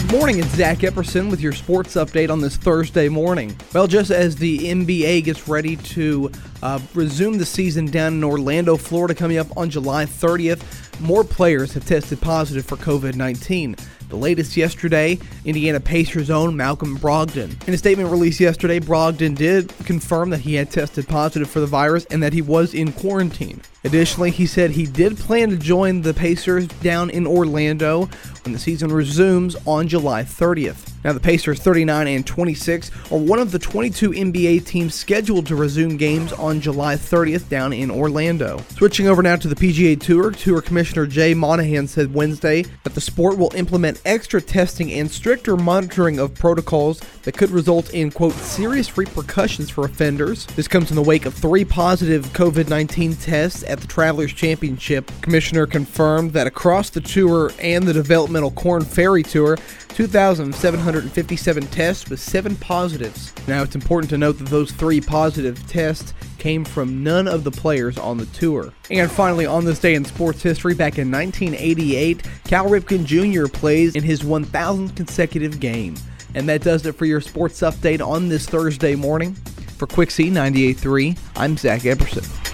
Good morning, it's Zach Epperson with your sports update on this Thursday morning. Well, just as the NBA gets ready to resume the season down in Orlando, Florida, coming up on July 30th, more players have tested positive for COVID-19. The latest yesterday, Indiana Pacers' own Malcolm Brogdon. In a statement released yesterday, Brogdon did confirm that he had tested positive for the virus and that he was in quarantine. Additionally, he said he did plan to join the Pacers down in Orlando when the season resumes on July 30th. Now, the Pacers, 39-26, are one of the 22 NBA teams scheduled to resume games on July 30th down in Orlando. Switching over now to the PGA Tour, Tour Commissioner Jay Monahan said Wednesday that the sport will implement extra testing and stricter monitoring of protocols that could result in, quote, serious repercussions for offenders. This comes in the wake of 3 positive COVID-19 tests at the Travelers Championship. Commissioner confirmed that across the tour and the developmental Korn Ferry Tour, 2,757 tests with 7 positives. Now, it's important to note that those 3 positive tests came from none of the players on the tour. And finally, on this day in sports history, back in 1988, Cal Ripken Jr. plays in his 1,000th consecutive game. And that does it for your sports update on this Thursday morning. For Quick C 98.3, I'm Zach Epperson.